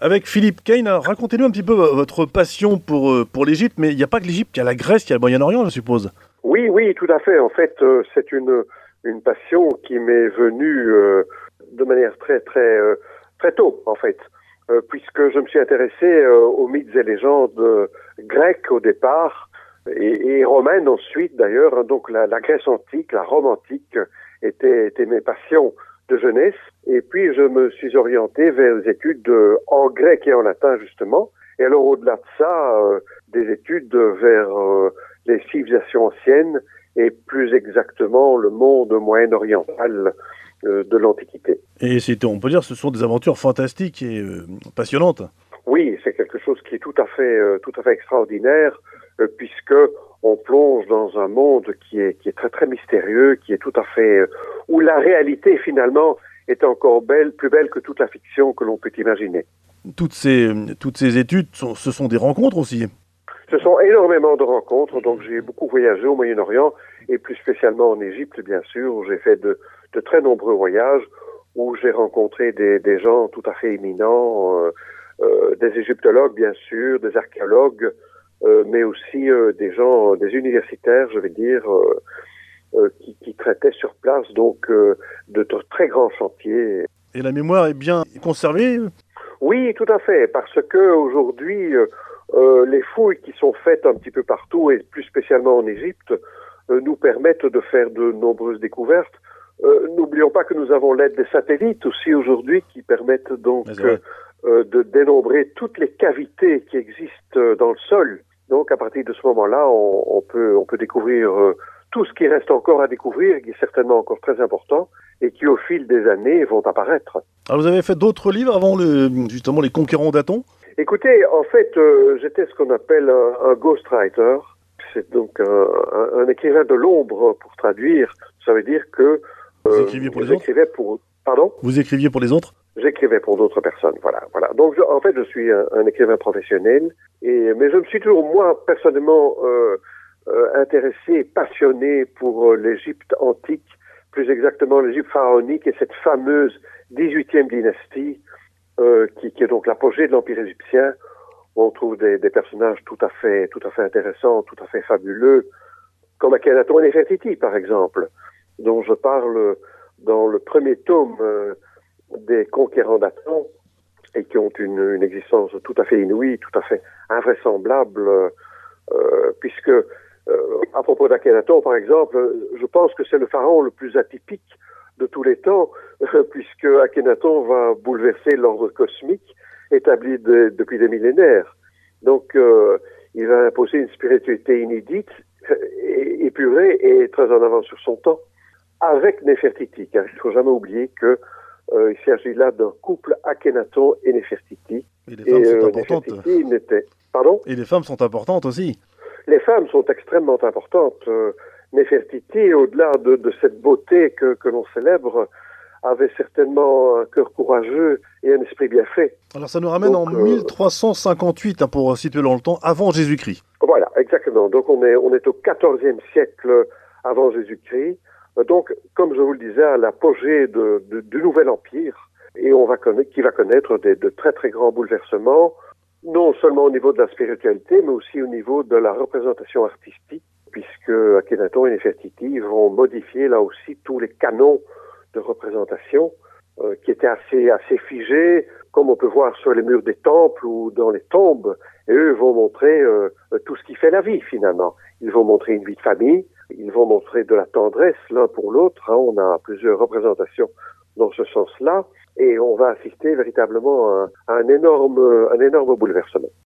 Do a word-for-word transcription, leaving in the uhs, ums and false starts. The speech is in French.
avec Philippe Kane. Alors, racontez-nous un petit peu votre passion pour, pour l'Égypte, mais il n'y a pas que l'Égypte, il y a la Grèce, il y a le Moyen-Orient, je suppose. Oui, oui, tout à fait. En fait, euh, c'est une, une passion qui m'est venue euh, de manière très, très, euh, très tôt, en fait, euh, puisque je me suis intéressé euh, aux mythes et légendes euh, grecques au départ, et, et romaines ensuite d'ailleurs. Donc la, la Grèce antique, la Rome antique étaient, étaient mes passions de jeunesse. Et puis je me suis orienté vers les études euh, en grec et en latin justement. Et alors au-delà de ça, euh, des études vers euh, les civilisations anciennes et plus exactement le monde moyen-oriental euh, de l'Antiquité. Et c'est, on peut dire que ce sont des aventures fantastiques et euh, passionnantes. Oui, c'est quelque chose qui est tout à fait, euh, tout à fait extraordinaire, euh, puisque on plonge dans un monde qui est, qui est très très mystérieux, qui est tout à fait, euh, où la réalité finalement est encore belle, plus belle que toute la fiction que l'on peut imaginer. Toutes ces, toutes ces études, sont, ce sont des rencontres aussi. Ce sont énormément de rencontres, donc j'ai beaucoup voyagé au Moyen-Orient et plus spécialement en Égypte, bien sûr, où j'ai fait de, de très nombreux voyages, où j'ai rencontré des, des gens tout à fait éminents, euh, euh, des égyptologues, bien sûr, des archéologues, euh, mais aussi euh, des gens, des universitaires, je vais dire, euh, euh, qui, qui traitaient sur place donc euh, de, de très grands chantiers. Et la mémoire est bien conservée ? Oui, tout à fait, parce que aujourd'hui, euh, euh, les fouilles qui sont faites un petit peu partout, et plus spécialement en Égypte, euh, nous permettent de faire de nombreuses découvertes. Euh, n'oublions pas que nous avons l'aide des satellites aussi aujourd'hui, qui permettent donc euh, euh, de dénombrer toutes les cavités qui existent dans le sol. Donc, à partir de ce moment-là, on, on peut, on peut découvrir euh, tout ce qui reste encore à découvrir, qui est certainement encore très important, et qui, au fil des années, vont apparaître. Alors, vous avez fait d'autres livres avant le, justement les Conquérants d'Aton ? Écoutez, en fait, euh, j'étais ce qu'on appelle un, un ghostwriter. C'est donc un, un, un écrivain de l'ombre, pour traduire. Ça veut dire que euh, vous écriviez pour les autres pour... Pardon ? Vous écriviez pour les autres ? J'écrivais pour d'autres personnes, voilà, voilà. Donc, je, en fait, je suis un, un écrivain professionnel, et mais je me suis toujours, moi, personnellement, euh, euh, intéressé, passionné pour euh, l'Égypte antique, plus exactement l'Égypte pharaonique et cette fameuse dix-huitième dynastie, euh, qui, qui est donc l'apogée de l'Empire égyptien, où on trouve des, des personnages tout à fait, tout à fait intéressants, tout à fait fabuleux, comme Akhenaton et Néfertiti, par exemple, dont je parle dans le premier tome euh, des Conquérants d'Aton, et qui ont une, une existence tout à fait inouïe, tout à fait invraisemblable, euh, puisque, euh, à propos d'Akhenaton, par exemple, je pense que c'est le pharaon le plus atypique de tous les temps, euh, puisque Akhenaton va bouleverser l'ordre cosmique établi de, depuis des millénaires. Donc, euh, il va imposer une spiritualité inédite, et, épurée et très en avance sur son temps, avec Néfertiti, car il ne faut jamais oublier que Euh, il s'agit là d'un couple Akhenaton et Néfertiti. Et les femmes et, sont euh, importantes. Néfertiti n'était... Pardon ? Et les femmes sont importantes aussi. Les femmes sont extrêmement importantes. Euh, Néfertiti, au-delà de, de cette beauté que, que l'on célèbre, avait certainement un cœur courageux et un esprit bien fait. Alors ça nous ramène Donc, en euh... mille trois cent cinquante-huit, hein, pour situer dans le temps, avant Jésus-Christ. Voilà, exactement. Donc on est, on est au quatorzième siècle avant Jésus-Christ. Donc, comme je vous le disais, à l'apogée de, de, du nouvel empire, et on va connaître, qui va connaître des, de très très grands bouleversements, non seulement au niveau de la spiritualité, mais aussi au niveau de la représentation artistique, puisque Akhenaton et Néfertiti vont modifier là aussi tous les canons de représentation euh, qui étaient assez assez figés, comme on peut voir sur les murs des temples ou dans les tombes. Et eux vont montrer euh, tout ce qui fait la vie finalement. Ils vont montrer une vie de famille. Ils vont montrer de la tendresse l'un pour l'autre. Hein. On a plusieurs représentations dans ce sens-là. Et on va assister véritablement à un, à un, énorme, un énorme bouleversement.